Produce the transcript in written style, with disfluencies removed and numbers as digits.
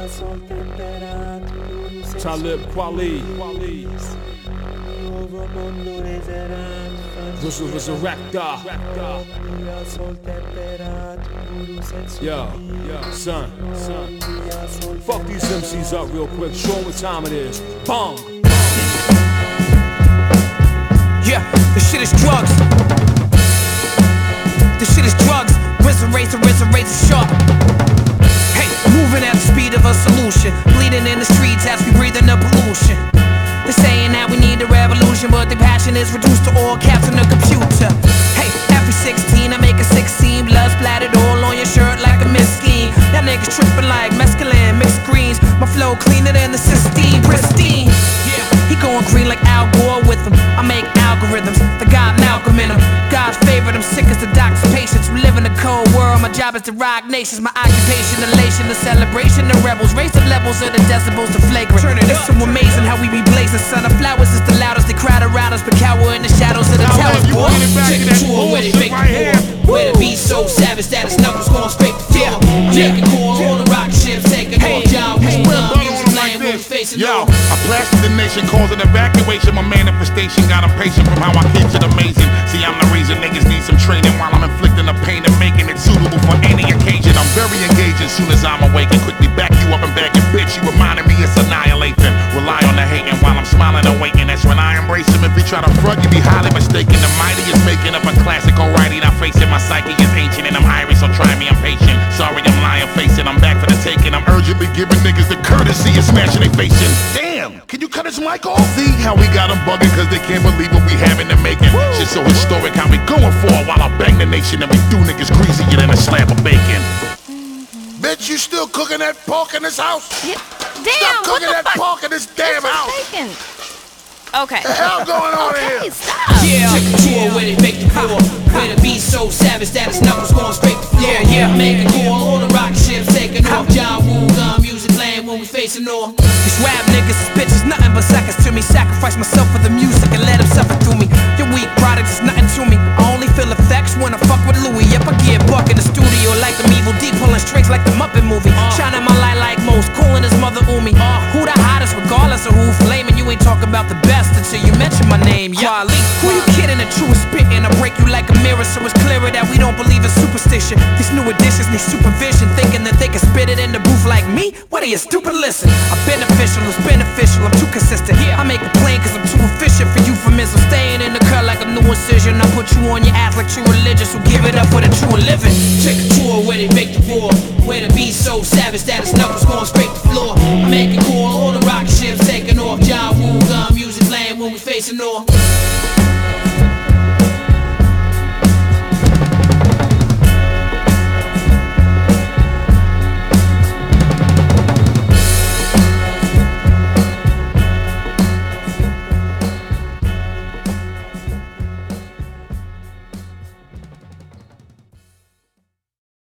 Talib Kweli. Resurrecta. Yo, son. Fuck these MCs up real quick. Show them what time it is. Bong. Yeah, this shit is drugs. This shit is drugs. Razor, sharp. Hey, moving at the speed of a solution. Bleeding in the streets as we breathing the pollution. They're saying that we need a revolution, but the passion is reduced to all caps in the computer. Hey, every 16 I make a 16. Blood splattered all on your shirt like a misscheme. Y'all niggas tripping like mescaline, mixed greens. My flow cleaner than the Sistine, pristine. Yeah, he going green like Al Gore with him. I make algorithms, the God Malcolm in them. God's favorite, I'm sick as the doctor's patients. We live in a cold world, my job is to rock nations. My occupation, elation, the celebration, the rebels. Raise the levels of the decibels to flagrant. It's so amazing how we be blazing. Son of flowers is the loudest, they crowd around us, but cower in the shadows of the towers. Take a tour where they make the war. Where the beat so savage that his knuckles going straight to floor. Making core on the rocket ships, taking off John Wick. Music playing when we facing off. I blasted the nation, causing evacuation. My manifestation got impatient from how I keep it amazing. See, I'm the reason niggas need some training while I'm inflicting the pain and making it suitable for any occasion. I'm very engaged as soon as I'm awakened. Quickly back you up and back your bitch. You reminded me it's annihilating. Rely on the hating while I'm smiling and waiting. That's when I embrace him. If he try to front, you be highly mistaken. The mighty is making up a classic, alrighty. Now facing my psyche is ancient and I'm Irish, so try me, I'm patient. Sorry, I'm lying, facing. I'm back for the taking. I'm urgently giving niggas the courtesy and smashing they facing. Damn, can you cut his mic off? See how we got them bugging cause they can't believe what we have in the making. Shit so historic, how we going for it while I bang the nation and we do niggas greasier than a slab of bacon. Bitch, you still cooking that pork in this house? Yeah. Damn, stop cooking that pork in this damn house. Bacon. Okay. The hell going on here? Stop. Yeah, take a tour where they make the war. Where the beat so savage that his knuckles going straight to floor. Yeah, making core on the rocket ships, taking off John Woo gun music playing when we facing off. These rap niggas is bitches, nothing but seconds to me. Sacrifice myself for the music and let him suffer through me. Your weak product is nothing to me. I only feel effects when I fuck with Louis. Yep, I get buck in the studio like I'm Evil D, pulling strings like the Muppet movie. Shining my light like most, calling his mother Umi. Who the hottest, regardless of who flaming? You ain't talking about the best until you mention my name. Yeah, who you kidding? The truest spitting. I break you like a mirror, so it's clearer that we don't believe in superstition. These new additions need supervision, thinking that they can spit it in the booth like me. What are you stupid? Listen, I'm beneficial, it's beneficial. I'm too consistent. I make it plain cause I'm too efficient for euphemism. Staying in the cut like a new incision. I put you on your ass like true religious who give it up for the true living. Take a tour where they make the war. Where the beat so savage that his knuckles going straight to floor. I'm making core on the rocket ships, taking off John Woo gun music playing when we facing off.